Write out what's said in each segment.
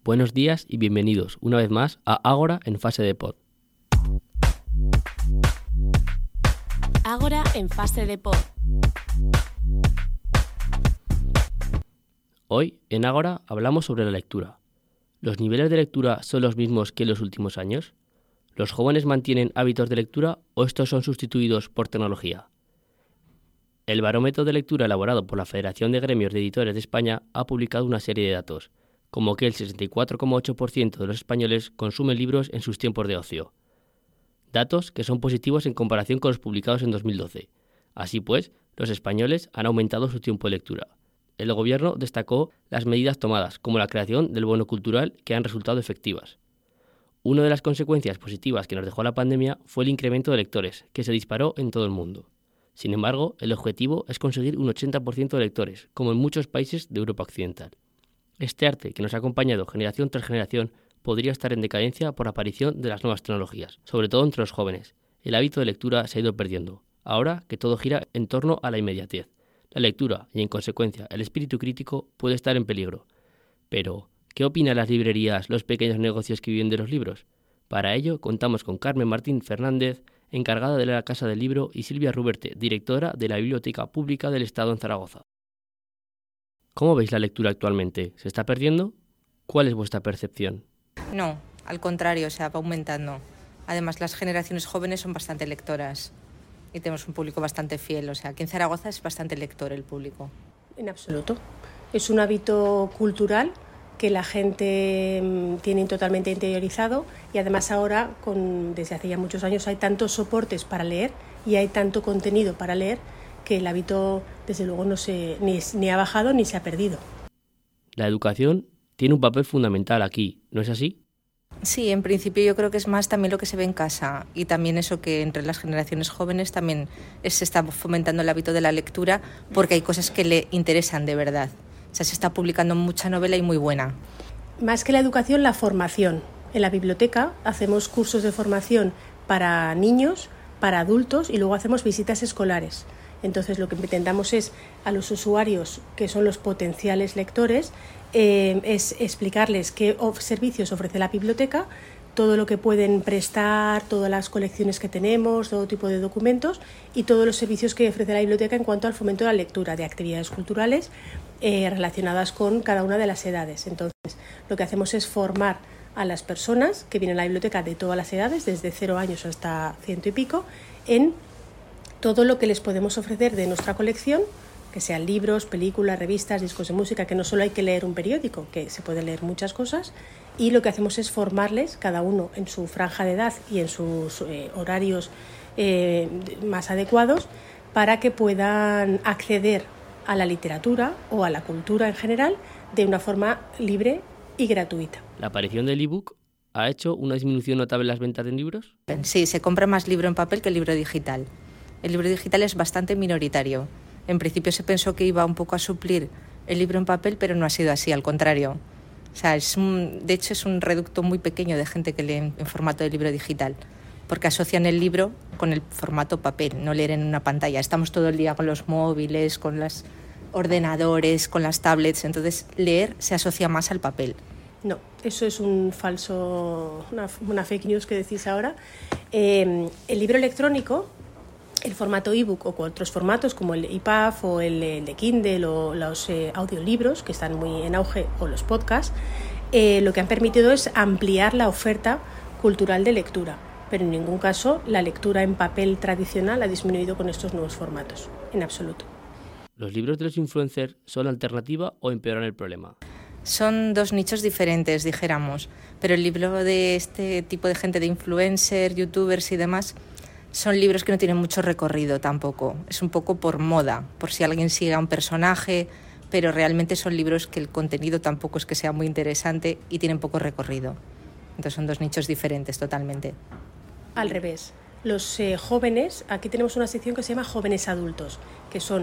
Buenos días y bienvenidos una vez más a Ágora en fase de pod. Ágora en fase de pod. Hoy en Ágora hablamos sobre la lectura. ¿Los niveles de lectura son los mismos que en los últimos años? ¿Los jóvenes mantienen hábitos de lectura o estos son sustituidos por tecnología? El barómetro de lectura elaborado por la Federación de Gremios de Editores de España ha publicado una serie de datos, como que el 64,8% de los españoles consumen libros en sus tiempos de ocio. Datos que son positivos en comparación con los publicados en 2012. Así pues, los españoles han aumentado su tiempo de lectura. El gobierno destacó las medidas tomadas, como la creación del bono cultural, que han resultado efectivas. Una de las consecuencias positivas que nos dejó la pandemia fue el incremento de lectores, que se disparó en todo el mundo. Sin embargo, el objetivo es conseguir un 80% de lectores, como en muchos países de Europa Occidental. Este arte, que nos ha acompañado generación tras generación, podría estar en decadencia por la aparición de las nuevas tecnologías, sobre todo entre los jóvenes. El hábito de lectura se ha ido perdiendo, ahora que todo gira en torno a la inmediatez. La lectura, y en consecuencia el espíritu crítico, puede estar en peligro. Pero, ¿qué opinan las librerías, los pequeños negocios que viven de los libros? Para ello, contamos con Carmen Martín Fernández, encargada de la Casa del Libro, y Silvia Ruberte, directora de la Biblioteca Pública del Estado en Zaragoza. ¿Cómo veis la lectura actualmente? ¿Se está perdiendo? ¿Cuál es vuestra percepción? No, al contrario, va aumentando. Además, las generaciones jóvenes son bastante lectoras y tenemos un público bastante fiel. Aquí en Zaragoza es bastante lector el público. En absoluto. Es un hábito cultural que la gente tiene totalmente interiorizado y además ahora, desde hace ya muchos años, hay tantos soportes para leer y hay tanto contenido para leer que el hábito, desde luego, ni ha bajado ni se ha perdido. La educación tiene un papel fundamental aquí, ¿no es así? Sí, en principio yo creo que es más también lo que se ve en casa y también eso que entre las generaciones jóvenes también se está fomentando el hábito de la lectura porque hay cosas que le interesan de verdad. Se está publicando mucha novela y muy buena. Más que la educación, la formación. En la biblioteca hacemos cursos de formación para niños, para adultos y luego hacemos visitas escolares. Entonces lo que intentamos es a los usuarios, que son los potenciales lectores, es explicarles qué servicios ofrece la biblioteca, todo lo que pueden prestar, todas las colecciones que tenemos, todo tipo de documentos y todos los servicios que ofrece la biblioteca en cuanto al fomento de la lectura, de actividades culturales relacionadas con cada una de las edades. Entonces, lo que hacemos es formar a las personas que vienen a la biblioteca de todas las edades, desde 0 años hasta 100 y pico, en todo lo que les podemos ofrecer de nuestra colección, que sean libros, películas, revistas, discos de música, que no solo hay que leer un periódico, que se puede leer muchas cosas, y lo que hacemos es formarles, cada uno en su franja de edad y en sus horarios más adecuados, para que puedan acceder a la literatura o a la cultura en general de una forma libre y gratuita. ¿La aparición del ebook ha hecho una disminución notable en las ventas de libros? Sí, se compra más libro en papel que el libro digital. El libro digital es bastante minoritario. En principio se pensó que iba un poco a suplir el libro en papel, pero no ha sido así, al contrario. De hecho es un reducto muy pequeño de gente que lee en formato de libro digital, porque asocian el libro con el formato papel, no leer en una pantalla. Estamos todo el día con los móviles, con los ordenadores, con las tablets, entonces leer se asocia más al papel. No, eso es un falso, una fake news que decís ahora. El libro electrónico, el formato ebook o otros formatos como el EPUB o el de Kindle o los audiolibros que están muy en auge o los podcasts, lo que han permitido es ampliar la oferta cultural de lectura, pero en ningún caso la lectura en papel tradicional ha disminuido con estos nuevos formatos, en absoluto. ¿Los libros de los influencers son alternativa o empeoran el problema? Son dos nichos diferentes, dijéramos, pero el libro de este tipo de gente, de influencers, youtubers y demás, son libros que no tienen mucho recorrido tampoco. Es un poco por moda, por si alguien sigue a un personaje, pero realmente son libros que el contenido tampoco es que sea muy interesante y tienen poco recorrido. Entonces son dos nichos diferentes totalmente. Al revés. Los jóvenes, aquí tenemos una sección que se llama jóvenes adultos, que son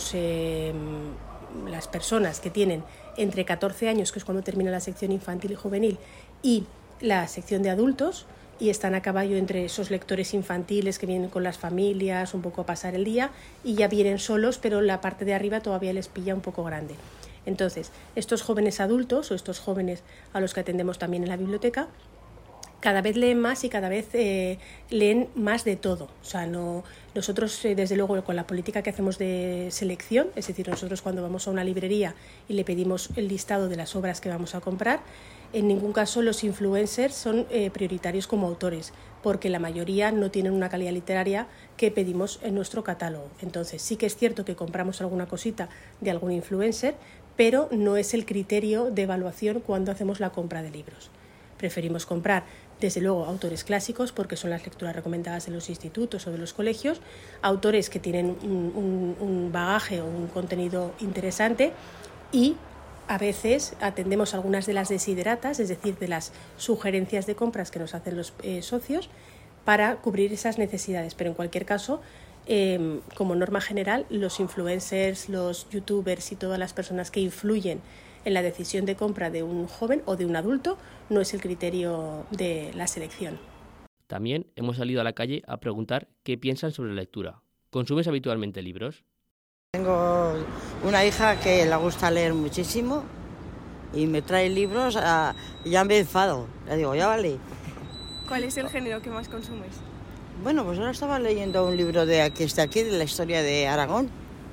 las personas que tienen entre 14 años, que es cuando termina la sección infantil y juvenil, y la sección de adultos, y están a caballo entre esos lectores infantiles que vienen con las familias un poco a pasar el día y ya vienen solos, pero la parte de arriba todavía les pilla un poco grande. Entonces, estos jóvenes adultos o estos jóvenes a los que atendemos también en la biblioteca, cada vez leen más y cada vez leen más de todo. O sea, nosotros, desde luego, con la política que hacemos de selección, es decir, nosotros cuando vamos a una librería y le pedimos el listado de las obras que vamos a comprar, en ningún caso los influencers son prioritarios como autores, porque la mayoría no tienen una calidad literaria que pedimos en nuestro catálogo. Entonces, sí que es cierto que compramos alguna cosita de algún influencer, pero no es el criterio de evaluación cuando hacemos la compra de libros. Preferimos comprar, desde luego, autores clásicos, porque son las lecturas recomendadas en los institutos o de los colegios, autores que tienen un bagaje o un contenido interesante, y a veces atendemos algunas de las desideratas, es decir, de las sugerencias de compras que nos hacen los socios para cubrir esas necesidades. Pero en cualquier caso, como norma general, los influencers, los youtubers y todas las personas que influyen en la decisión de compra de un joven o de un adulto no es el criterio de la selección. También hemos salido a la calle a preguntar qué piensan sobre la lectura. ¿Consumes habitualmente libros? Tengo una hija que le gusta leer muchísimo y me trae libros y ya me enfado. Le digo, ya vale. ¿Cuál es el género que más consumes? Bueno, pues ahora estaba leyendo un libro de aquí, de la historia de Aragón.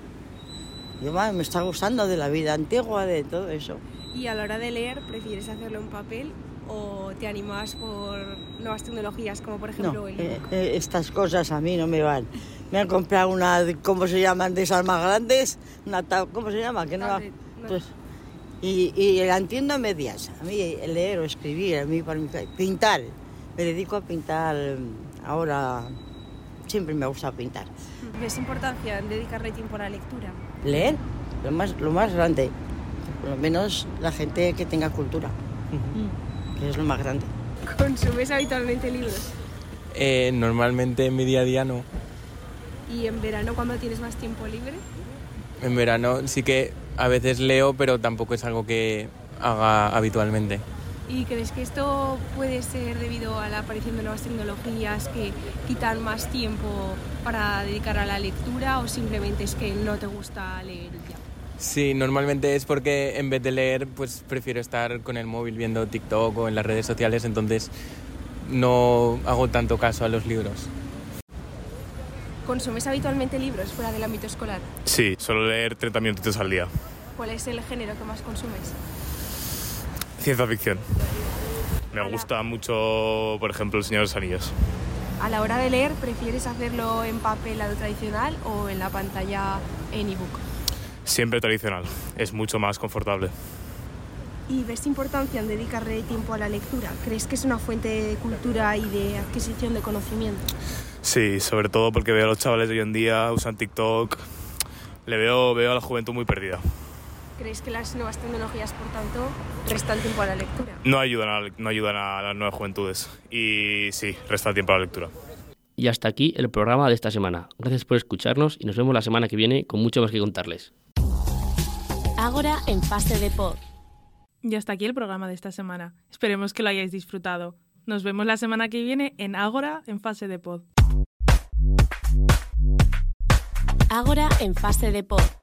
Y me está gustando de la vida antigua, de todo eso. ¿Y a la hora de leer, prefieres hacerlo en papel o te animas por nuevas tecnologías como por ejemplo el ebook? Estas cosas a mí no me van. Me han comprado una, ¿cómo se llaman? De esas más grandes. ¿Cómo se llama? Que no, pues, y la entiendo a medias. A mí leer o escribir, a mí pintar. Me dedico a pintar ahora. Siempre me gusta pintar. ¿Ves importancia en dedicarle tiempo a la lectura? Leer, lo más grande. Por lo menos la gente que tenga cultura, que es lo más grande. ¿Consumes habitualmente libros? Normalmente en mi día a día no. ¿Y en verano cuando tienes más tiempo libre? En verano sí que a veces leo, pero tampoco es algo que haga habitualmente. ¿Y crees que esto puede ser debido a la aparición de nuevas tecnologías que quitan más tiempo para dedicar a la lectura o simplemente es que no te gusta leer ya? Sí, normalmente es porque en vez de leer pues prefiero estar con el móvil viendo TikTok o en las redes sociales, entonces no hago tanto caso a los libros. ¿Consumes habitualmente libros fuera del ámbito escolar? Sí, suelo leer 30 minutitos al día. ¿Cuál es el género que más consumes? Ciencia ficción. Me gusta mucho, por ejemplo, El Señor de los Anillos. A la hora de leer, ¿prefieres hacerlo en papel a lo tradicional o en la pantalla en ebook? Siempre tradicional, es mucho más confortable. ¿Y ves importancia en dedicarle tiempo a la lectura? ¿Crees que es una fuente de cultura y de adquisición de conocimiento? Sí, sobre todo porque veo a los chavales de hoy en día, usan TikTok, veo a la juventud muy perdida. ¿Crees que las nuevas tecnologías, por tanto, restan tiempo a la lectura? No ayudan a las nuevas juventudes y sí, restan tiempo a la lectura. Y hasta aquí el programa de esta semana. Gracias por escucharnos y nos vemos la semana que viene con mucho más que contarles. Ágora en fase de pod. Y hasta aquí el programa de esta semana. Esperemos que lo hayáis disfrutado. Nos vemos la semana que viene en Ágora en fase de pod. Ágora en fase de pod.